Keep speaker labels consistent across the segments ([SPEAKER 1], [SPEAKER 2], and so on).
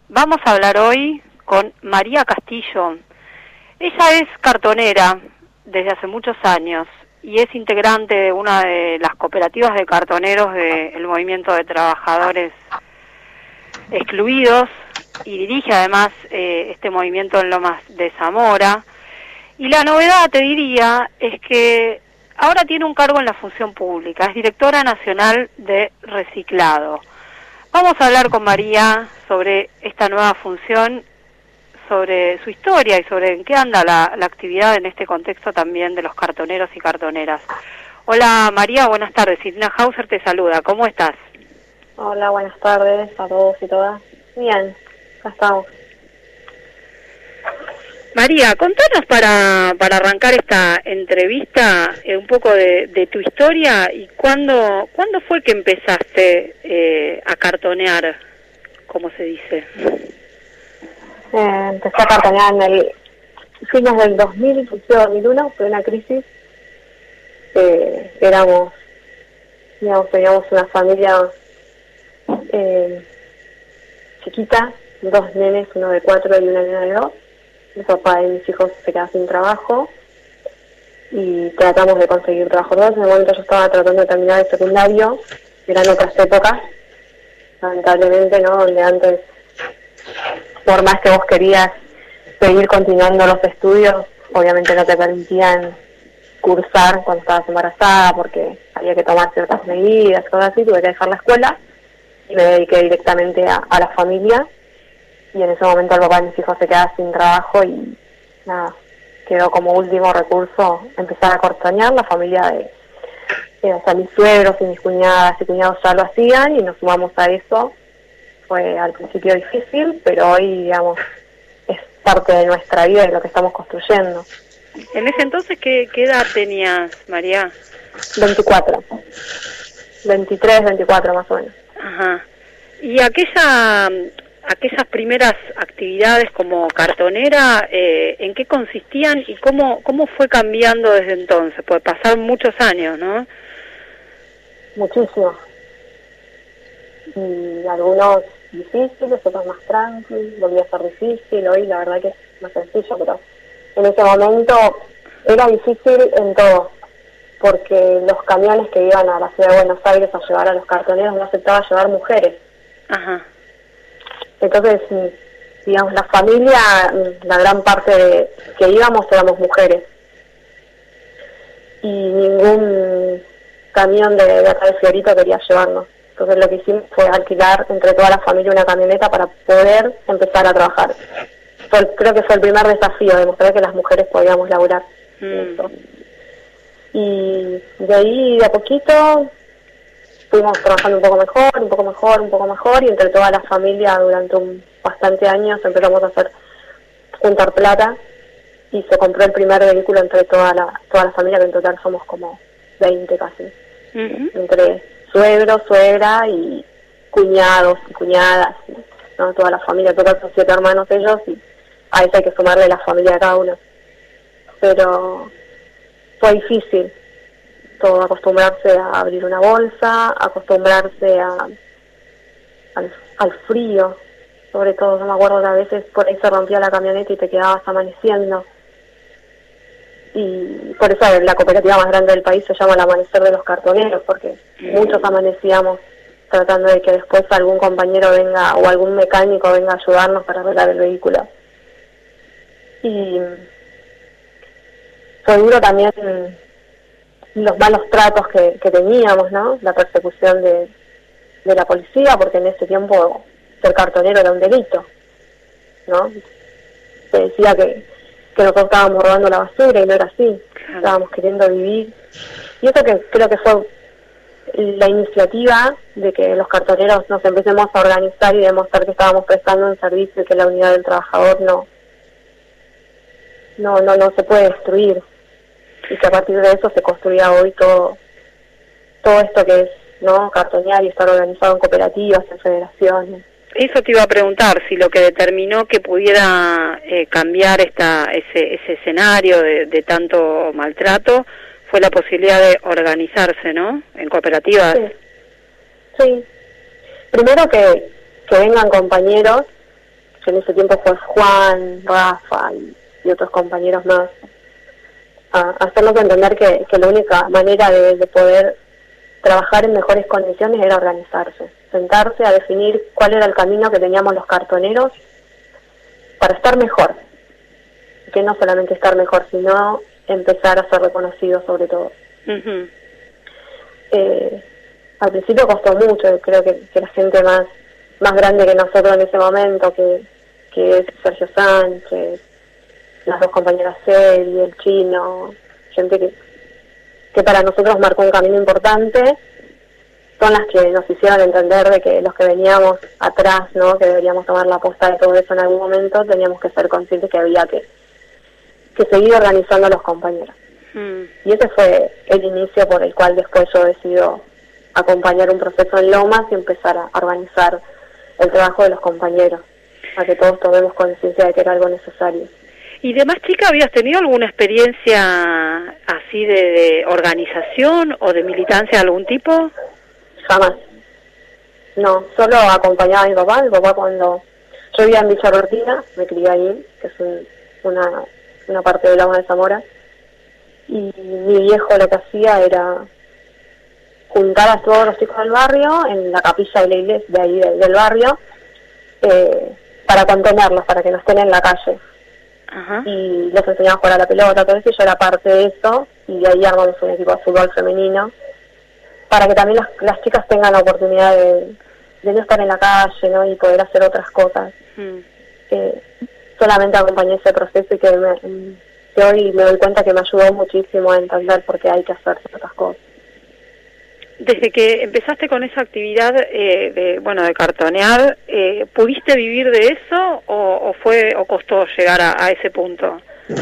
[SPEAKER 1] Vamos a hablar hoy con María Castillo. Ella es cartonera desde hace muchos años y es integrante de una de las cooperativas de cartoneros del Movimiento de Trabajadores Excluidos y dirige además este movimiento en Lomas de Zamora. Y la novedad, te diría, es que ahora tiene un cargo en la función pública, es directora nacional de reciclado. Vamos a hablar con María sobre esta nueva función, sobre su historia y sobre en qué anda la actividad en este contexto también de los cartoneros y cartoneras. Hola María, buenas tardes. Silvina Hauser te saluda. ¿Cómo estás?
[SPEAKER 2] Hola, buenas tardes a todos y todas. Bien, acá estamos.
[SPEAKER 1] María, contanos para arrancar esta entrevista un poco de tu historia y cuándo fue que empezaste a cartonear, como se dice.
[SPEAKER 2] Empecé a cartonear en el fines del 2001, fue una crisis. Teníamos una familia chiquita, 2 nenes, uno de 4 y una nena de 2. El papá de mis hijos se quedaba sin trabajo y tratamos de conseguir trabajo todos. En el momento yo estaba tratando de terminar el secundario, eran otras épocas, lamentablemente, ¿no? Donde antes, por más que vos querías seguir continuando los estudios, obviamente no te permitían cursar cuando estabas embarazada porque había que tomar ciertas medidas, cosas así. Tuve que dejar la escuela y me dediqué directamente a la familia. Y en ese momento el papá de mis hijos se quedaba sin trabajo y nada, quedó como último recurso empezar a cartonear. La familia o sea, mis suegros y mis cuñadas y cuñados ya lo hacían y nos sumamos a eso. Fue al principio difícil, pero hoy, digamos, es parte de nuestra vida y lo que estamos construyendo.
[SPEAKER 1] En ese entonces, ¿qué edad tenías, María?
[SPEAKER 2] 24. 23, 24 más o menos.
[SPEAKER 1] Ajá. ¿Y aquellas primeras actividades como cartonera, en qué consistían y cómo fue cambiando desde entonces? Pues pasaron muchos años, ¿no?
[SPEAKER 2] Muchísimo. Y algunos difíciles, otros más tranquilos, volvió a ser difícil. Hoy la verdad que es más sencillo, pero en ese momento era difícil en todo, porque los camiones que iban a la ciudad de Buenos Aires a llevar a los cartoneros no aceptaban llevar mujeres.
[SPEAKER 1] Ajá.
[SPEAKER 2] Entonces, digamos, la familia, la gran parte que íbamos éramos mujeres. Y ningún camión de acá de Fiorito quería llevarnos. Entonces lo que hicimos fue alquilar entre toda la familia una camioneta para poder empezar a trabajar. Creo que fue el primer desafío, demostrar que las mujeres podíamos laburar. Eso. Y de ahí, de a poquito, fuimos trabajando un poco mejor, y entre toda la familia durante bastante años empezamos a juntar plata y se compró el primer vehículo entre toda la familia, que en total somos como 20 casi. Uh-huh. Entre suegro, suegra y cuñados y cuñadas, ¿no? Toda la familia, total son 7 hermanos ellos y a eso hay que sumarle la familia de cada uno. Pero fue difícil todo, acostumbrarse a abrir una bolsa, acostumbrarse al frío, sobre todo. Yo me acuerdo que a veces por ahí se rompía la camioneta y te quedabas amaneciendo. Y por eso la cooperativa más grande del país se llama el Amanecer de los Cartoneros, porque muchos amanecíamos tratando de que después algún compañero venga o algún mecánico venga a ayudarnos para arreglar el vehículo. Y fue duro también los malos tratos que teníamos, ¿no? La persecución de la policía, porque en ese tiempo ser cartonero era un delito, ¿no? Se decía que nosotros estábamos robando la basura y no era así, estábamos queriendo vivir. Y eso que creo que fue la iniciativa de que los cartoneros nos empecemos a organizar y demostrar que estábamos prestando un servicio y que la unidad del trabajador no se puede destruir, y que a partir de eso se construía hoy todo esto que es, ¿no? Cartonear y estar organizado en cooperativas, en federaciones.
[SPEAKER 1] Eso te iba a preguntar, si lo que determinó que pudiera cambiar ese escenario de tanto maltrato fue la posibilidad de organizarse, ¿no? En cooperativas.
[SPEAKER 2] Sí. Primero que vengan compañeros que en ese tiempo fue Juan, Rafa y otros compañeros más, a hacernos entender que la única manera de poder trabajar en mejores condiciones era organizarse, sentarse a definir cuál era el camino que teníamos los cartoneros para estar mejor, que no solamente estar mejor, sino empezar a ser reconocidos sobre todo.
[SPEAKER 1] Uh-huh.
[SPEAKER 2] Al principio costó mucho, creo que la gente más grande que nosotros en ese momento, que es Sergio Sánchez, las dos compañeras Cel y el Chino, gente que para nosotros marcó un camino importante, son las que nos hicieron entender de que los que veníamos atrás, ¿no?, que deberíamos tomar la posta de todo eso en algún momento, teníamos que ser conscientes que había que seguir organizando a los compañeros. Y ese fue el inicio por el cual después yo decido acompañar un proceso en Lomas y empezar a organizar el trabajo de los compañeros, para que todos tomemos conciencia de que era algo necesario.
[SPEAKER 1] ¿Y de más chica habías tenido alguna experiencia así de organización o de militancia de algún tipo?
[SPEAKER 2] Jamás. No, solo acompañaba a mi papá. Mi papá, cuando yo vivía en Villa Cortina, me crié ahí, que es una parte de Lomas de Zamora, y mi viejo lo que hacía era juntar a todos los chicos del barrio en la capilla de la iglesia de ahí del barrio, para contenerlos, para que no estén en la calle.
[SPEAKER 1] Ajá.
[SPEAKER 2] Y les enseñaba a jugar a la pelota, todo eso, y yo era parte de eso, y de ahí armamos un equipo de fútbol femenino, para que también las chicas tengan la oportunidad de no estar en la calle, ¿no?, y poder hacer otras cosas. Solamente acompañé ese proceso y que hoy me doy cuenta que me ayudó muchísimo a entender por qué hay que hacer ciertas cosas.
[SPEAKER 1] Desde que empezaste con esa actividad de cartonear, ¿pudiste vivir de eso o costó llegar a ese punto?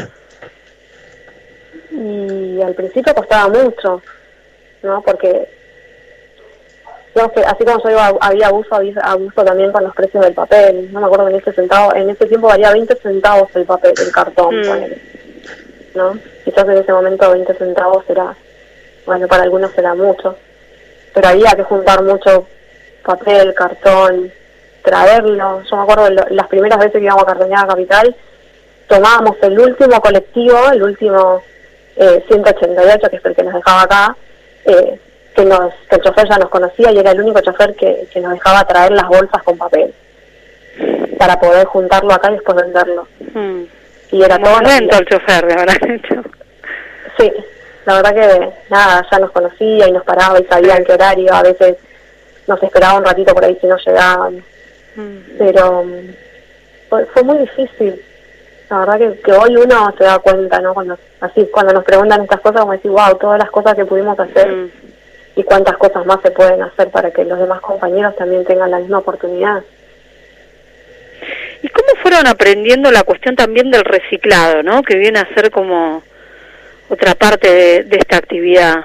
[SPEAKER 2] Y al principio costaba mucho, ¿no? Porque digamos que así como yo digo, había abuso también con los precios del papel. No me acuerdo que en ese tiempo valía 20 centavos el papel, el cartón, ponele, ¿no? Quizás en ese momento 20 centavos era, bueno, para algunos era mucho, pero había que juntar mucho papel, cartón, traerlo. Yo me acuerdo las primeras veces que íbamos a cartonear a Capital, tomábamos el último colectivo, el último 188, que es el que nos dejaba acá, que el chofer ya nos conocía y era el único chofer que nos dejaba traer las bolsas con papel para poder juntarlo acá y después venderlo. Y era todo
[SPEAKER 1] lento el chofer, de verdad.
[SPEAKER 2] Sí, la verdad que nada, ya nos conocía y nos paraba y sabía en qué horario. A veces nos esperaba un ratito por ahí si no llegaban, pero fue muy difícil. La verdad que hoy uno se da cuenta, ¿no? Cuando nos preguntan estas cosas, como decir, wow, todas las cosas que pudimos hacer y cuántas cosas más se pueden hacer para que los demás compañeros también tengan la misma oportunidad.
[SPEAKER 1] ¿Y cómo fueron aprendiendo la cuestión también del reciclado, ¿no?, que viene a ser como otra parte de esta actividad?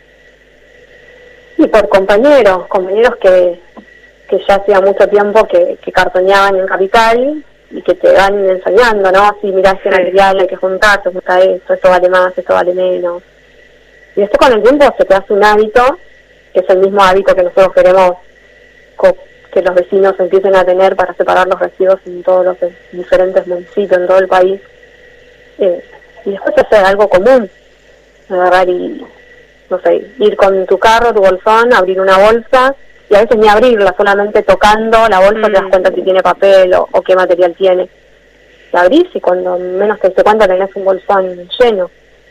[SPEAKER 2] Y por compañeros que ya hacía mucho tiempo que cartoneaban en Capital y que te van enseñando, ¿no? Así, mirá, este material hay que juntar, se junta esto vale más, esto vale menos. Y después con el tiempo se te hace un hábito, que es el mismo hábito que nosotros queremos que los vecinos empiecen a tener para separar los residuos en todos los diferentes municipios, en todo el país. Y después se hace algo común, agarrar y, no sé, ir con tu carro, tu bolsón, abrir una bolsa, y a veces ni abrirla, solamente tocando la bolsa te das cuenta si tiene papel o qué material tiene. La abrís y cuando menos te das cuenta tenés un bolsón lleno.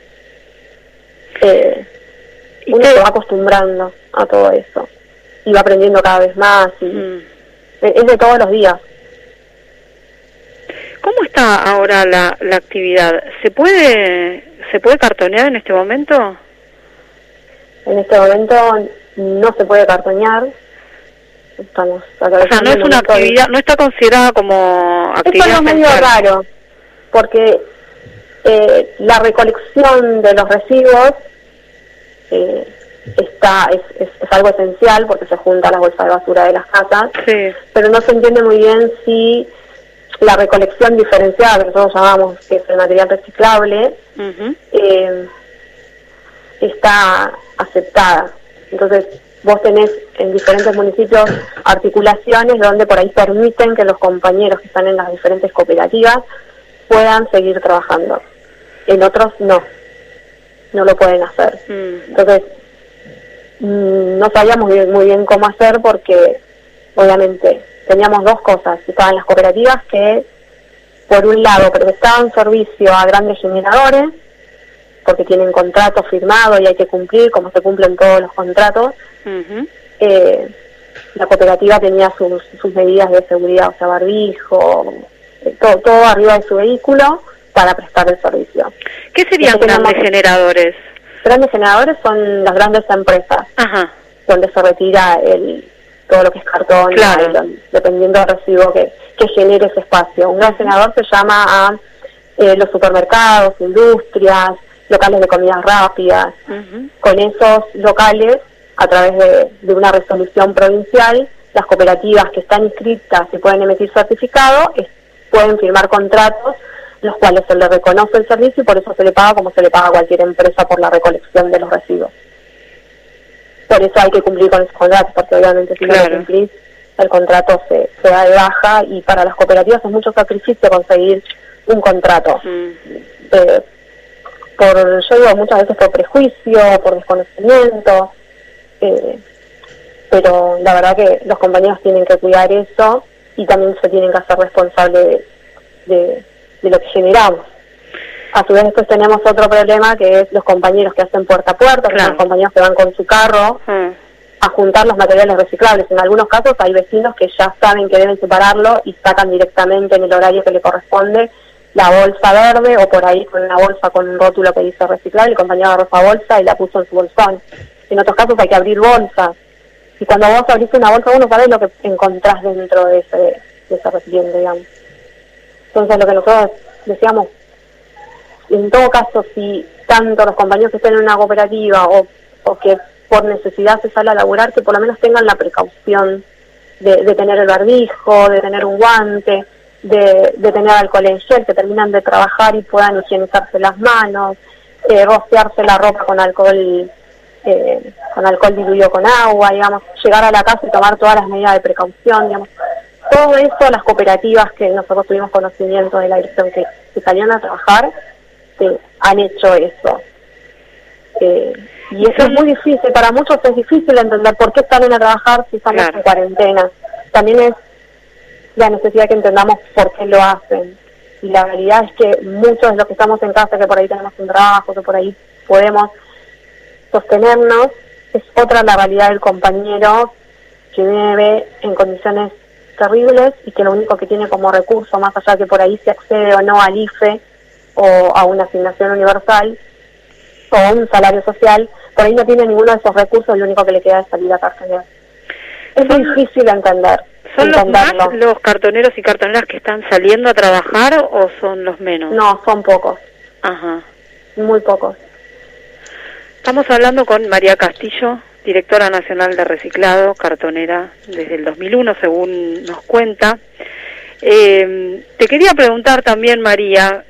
[SPEAKER 2] Uno se va acostumbrando a todo eso y va aprendiendo cada vez más y es de todos los días.
[SPEAKER 1] ¿Cómo está ahora la actividad? ¿Se puede cartonear en este momento?
[SPEAKER 2] En este momento no se puede cartonear. Estamos
[SPEAKER 1] no es una actividad, no está considerada como actividad.
[SPEAKER 2] Es algo medio raro, porque la recolección de los residuos es algo esencial porque se junta las bolsas de basura de las casas, pero no se entiende muy bien si la recolección diferenciada, que nosotros llamamos que es el material reciclable, está aceptada. Entonces, vos tenés en diferentes municipios articulaciones donde por ahí permiten que los compañeros que están en las diferentes cooperativas puedan seguir trabajando. En otros no lo pueden hacer. Entonces, no sabíamos muy bien cómo hacer porque obviamente teníamos dos cosas. Estaban las cooperativas que, por un lado, prestaban servicio a grandes generadores, porque tienen contratos firmados y hay que cumplir, como se cumplen todos los contratos. La cooperativa tenía sus medidas de seguridad, o sea, barbijo, todo arriba de su vehículo para prestar el servicio.
[SPEAKER 1] ¿Qué serían grandes generadores?
[SPEAKER 2] Grandes generadores son las grandes empresas, donde se retira todo lo que es cartón,
[SPEAKER 1] claro,
[SPEAKER 2] dependiendo del residuo que genere ese espacio. Un gran generador se llama a los supermercados, industrias, locales de comidas rápidas. Con esos locales, a través de una resolución provincial, las cooperativas que están inscritas y pueden emitir certificados pueden firmar contratos, los cuales se le reconoce el servicio y por eso se le paga como se le paga a cualquier empresa por la recolección de los residuos. Por eso hay que cumplir con esos contratos, porque obviamente si no lo cumplís, el contrato se da de baja, y para las cooperativas es mucho sacrificio conseguir un contrato. Yo digo muchas veces por prejuicio, por desconocimiento, pero la verdad que los compañeros tienen que cuidar eso y también se tienen que hacer responsables de lo que generamos. A su vez después tenemos otro problema, que es los compañeros que hacen puerta a puerta, que son los compañeros que van con su carro a juntar los materiales reciclables. En algunos casos hay vecinos que ya saben que deben separarlo y sacan directamente en el horario que le corresponde la bolsa verde, o por ahí con una bolsa con un rótulo que dice reciclable, el compañero agarró esa bolsa y la puso en su bolsón. En otros casos hay que abrir bolsas, y cuando vos abrís una bolsa vos no sabés lo que encontrás dentro de ese recipiente, digamos. Entonces lo que nosotros decíamos, en todo caso, si tanto los compañeros que estén en una cooperativa o que por necesidad se sale a laburar, que por lo menos tengan la precaución de tener el barbijo, de tener un guante, de tener alcohol en gel, que terminan de trabajar y puedan higienizarse las manos, rociarse la ropa con alcohol diluido con agua, digamos, llegar a la casa y tomar todas las medidas de precaución, digamos. Todo eso, las cooperativas que nosotros tuvimos conocimiento de la dirección que salieron a trabajar, han hecho eso. Y eso es muy difícil, para muchos es difícil entender por qué salen a trabajar si estamos en cuarentena. También es la necesidad que entendamos por qué lo hacen. Y la realidad es que muchos de los que estamos en casa, que por ahí tenemos un trabajo, que por ahí podemos sostenernos, es otra la realidad del compañero que vive en condiciones terribles y que lo único que tiene como recurso, más allá que por ahí se accede o no al IFE o a una asignación universal o a un salario social, por ahí no tiene ninguno de esos recursos, lo único que le queda es salir a cartonear. Es muy difícil entender.
[SPEAKER 1] ¿Son los más los cartoneros y cartoneras que están saliendo a trabajar o son los menos?
[SPEAKER 2] No, son pocos. Muy pocos.
[SPEAKER 1] Estamos hablando con María Castillo, directora nacional de reciclado, cartonera desde el 2001, según nos cuenta. Te quería preguntar también, María,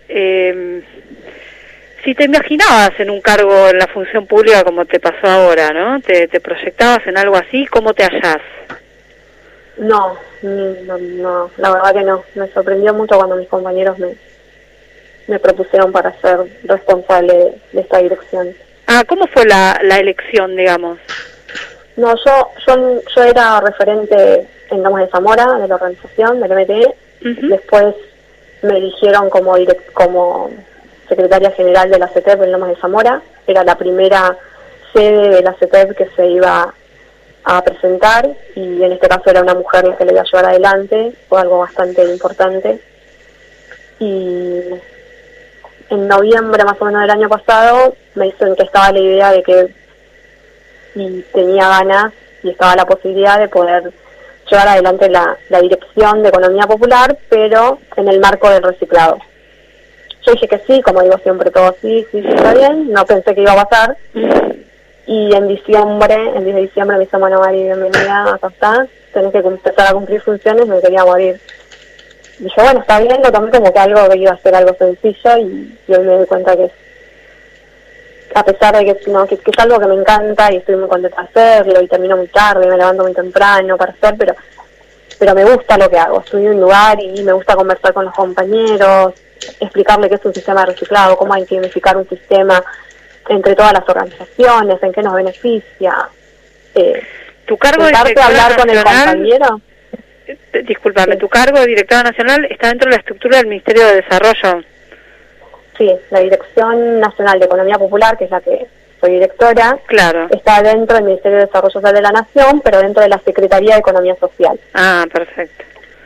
[SPEAKER 1] si te imaginabas en un cargo en la función pública como te pasó ahora, ¿no? ¿Te proyectabas en algo así? ¿Cómo te hallás?
[SPEAKER 2] No, la verdad que no. Me sorprendió mucho cuando mis compañeros me propusieron para ser responsable de esta dirección.
[SPEAKER 1] ¿Cómo fue la elección, digamos?
[SPEAKER 2] No, yo era referente en Lomas de Zamora, de la organización, del MTE. Después me eligieron como secretaria general de la CETEP en Lomas de Zamora. Era la primera sede de la CETEP que se iba a presentar, y en este caso era una mujer la que le iba a llevar adelante. Fue algo bastante importante. Y en noviembre más o menos del año pasado me dicen que estaba la idea de que tenía ganas y estaba la posibilidad de poder llevar adelante la dirección de Economía Popular, pero en el marco del reciclado. Yo dije que sí, como digo siempre, todo sí, está bien. No pensé que iba a pasar. Y en diciembre, el 10 de diciembre, me dice, bueno, Mari, bienvenida, acá está, tenés que empezar a cumplir funciones, me quería morir. Y yo, bueno, está bien, lo tomé como que iba a ser algo sencillo, y hoy me doy cuenta que a pesar de que, no, que es algo que me encanta y estoy muy contenta de hacerlo y termino muy tarde, me levanto muy temprano para hacer, pero me gusta lo que hago. Estoy en un lugar y me gusta conversar con los compañeros, explicarle qué es un sistema de reciclado, cómo hay que unificar un sistema entre todas las organizaciones, en qué nos beneficia.
[SPEAKER 1] ¿Tu cargo de directora
[SPEAKER 2] hablar con el
[SPEAKER 1] nacional,
[SPEAKER 2] compañero?
[SPEAKER 1] Discúlpame,
[SPEAKER 2] Sí.
[SPEAKER 1] ¿tu cargo de directora nacional está dentro de la estructura del Ministerio de Desarrollo?
[SPEAKER 2] Sí, la Dirección Nacional de Economía Popular, que es la que soy directora,
[SPEAKER 1] Claro.
[SPEAKER 2] está dentro del Ministerio de Desarrollo Social de la Nación, pero dentro de la Secretaría de Economía Social.
[SPEAKER 1] Ah, perfecto.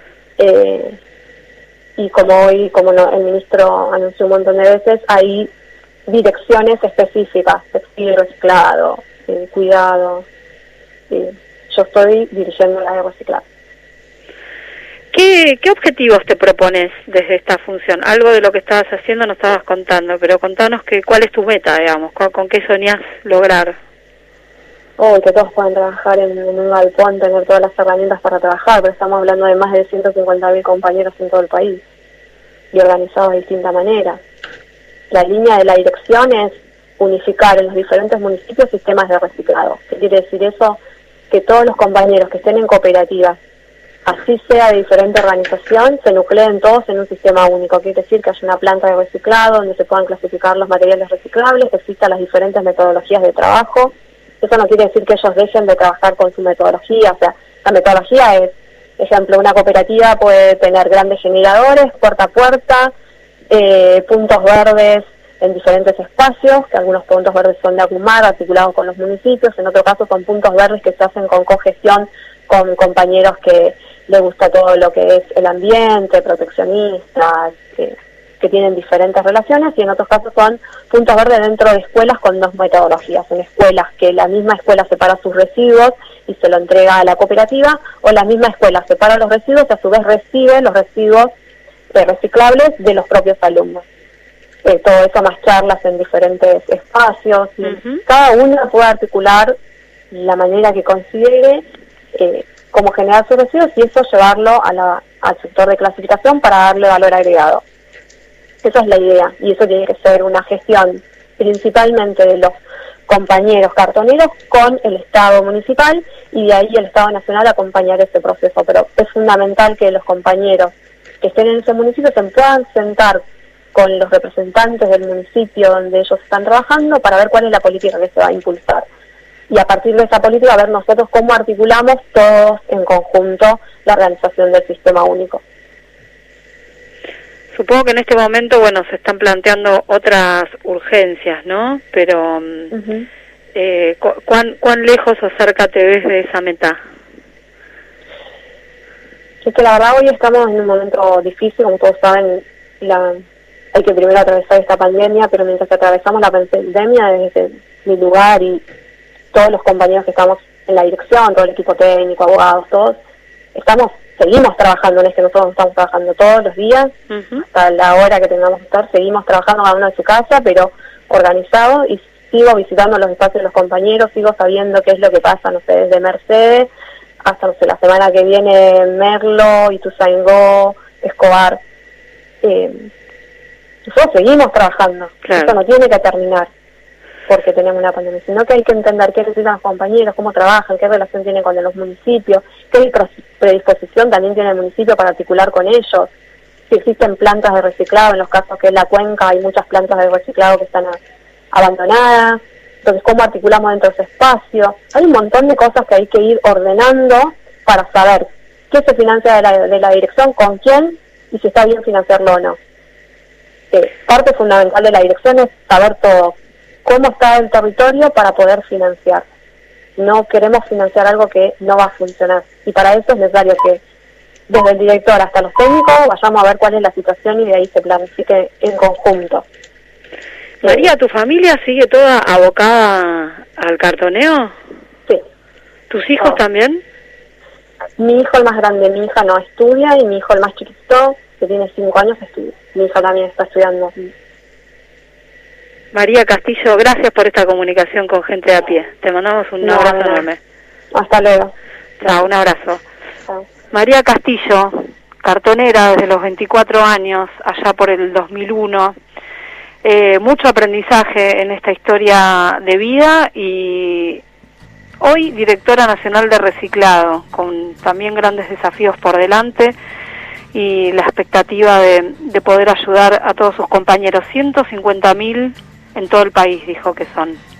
[SPEAKER 2] Y como hoy, el ministro anunció un montón de veces, hay direcciones específicas, textil, reciclado, cuidado. Yo estoy dirigiendo la de reciclado.
[SPEAKER 1] ¿Qué objetivos te propones desde esta función? Algo de lo que estabas haciendo no estabas contando, pero contanos cuál es tu meta, digamos, con qué soñás lograr.
[SPEAKER 2] Que todos puedan trabajar en un galpón, tener todas las herramientas para trabajar, pero estamos hablando de más de 150.000 compañeros en todo el país y organizados de distinta manera. La línea de la dirección es unificar en los diferentes municipios sistemas de reciclado. ¿Qué quiere decir eso? Que todos los compañeros que estén en cooperativas, así sea de diferente organización, se nucleen todos en un sistema único. Quiere decir que haya una planta de reciclado donde se puedan clasificar los materiales reciclables, que existan las diferentes metodologías de trabajo. Eso no quiere decir que ellos dejen de trabajar con su metodología. O sea, la metodología es, ejemplo, una cooperativa puede tener grandes generadores, puerta a puerta, puntos verdes en diferentes espacios, que algunos puntos verdes son de Acumar, articulados con los municipios, en otro caso son puntos verdes que se hacen con cogestión con compañeros que les gusta todo lo que es el ambiente, proteccionistas, que tienen diferentes relaciones, y en otros casos son puntos verdes dentro de escuelas con dos metodologías, en escuelas que la misma escuela separa sus residuos y se lo entrega a la cooperativa, o la misma escuela separa los residuos y a su vez recibe los residuos reciclables de los propios alumnos. Todo eso más charlas en diferentes espacios, y cada una puede articular la manera que considere cómo generar sus residuos y eso llevarlo al sector de clasificación para darle valor agregado. Esa es la idea, y eso tiene que ser una gestión principalmente de los compañeros cartoneros con el Estado municipal, y de ahí el Estado nacional acompañar ese proceso. Pero es fundamental que los compañeros que estén en ese municipio se puedan sentar con los representantes del municipio donde ellos están trabajando para ver cuál es la política que se va a impulsar. Y a partir de esa política ver nosotros cómo articulamos todos en conjunto la organización del sistema único.
[SPEAKER 1] Supongo que en este momento, se están planteando otras urgencias, ¿no? Pero, ¿cuán lejos o cerca te ves de esa meta?
[SPEAKER 2] Es que la verdad hoy estamos en un momento difícil, como todos saben, hay que primero atravesar esta pandemia, pero mientras atravesamos la pandemia, desde mi lugar y todos los compañeros que estamos en la dirección, todo el equipo técnico, abogados, todos, seguimos trabajando en nosotros estamos trabajando todos los días, hasta la hora que tengamos que estar, seguimos trabajando cada uno en su casa, pero organizado, y sigo visitando los espacios de los compañeros, sigo sabiendo qué es lo que pasa, desde Mercedes hasta, la semana que viene Merlo, Ituzaingó, Escobar. Nosotros seguimos trabajando, claro. Esto no tiene que terminar porque tenemos una pandemia, sino que hay que entender qué necesitan los compañeros, cómo trabajan, qué relación tienen con los municipios, qué predisposición también tiene el municipio para articular con ellos, si existen plantas de reciclado, en los casos que es la cuenca hay muchas plantas de reciclado que están abandonadas, entonces cómo articulamos dentro de ese espacio. Hay un montón de cosas que hay que ir ordenando para saber qué se financia de la dirección, con quién y si está bien financiarlo o no. Parte fundamental de la dirección es saber todo, cómo está el territorio para poder financiar. No queremos financiar algo que no va a funcionar. Y para eso es necesario que desde el director hasta los técnicos vayamos a ver cuál es la situación y de ahí se planifique en conjunto.
[SPEAKER 1] María, ¿tu familia sigue toda abocada al cartoneo?
[SPEAKER 2] Sí.
[SPEAKER 1] ¿Tus hijos también?
[SPEAKER 2] Mi hijo el más grande, mi hija no estudia, y mi hijo el más chiquito, que tiene 5 años, estudia. Mi hija también está estudiando.
[SPEAKER 1] María Castillo, gracias por esta comunicación con Gente de a Pie. Te mandamos un abrazo enorme.
[SPEAKER 2] Hasta luego.
[SPEAKER 1] Chao, un abrazo.
[SPEAKER 2] Chao.
[SPEAKER 1] María Castillo, cartonera desde los 24 años, allá por el 2001. mucho aprendizaje en esta historia de vida y hoy directora nacional de reciclado, con también grandes desafíos por delante y la expectativa de poder ayudar a todos sus compañeros. 150.000 en todo el país, dijo que son.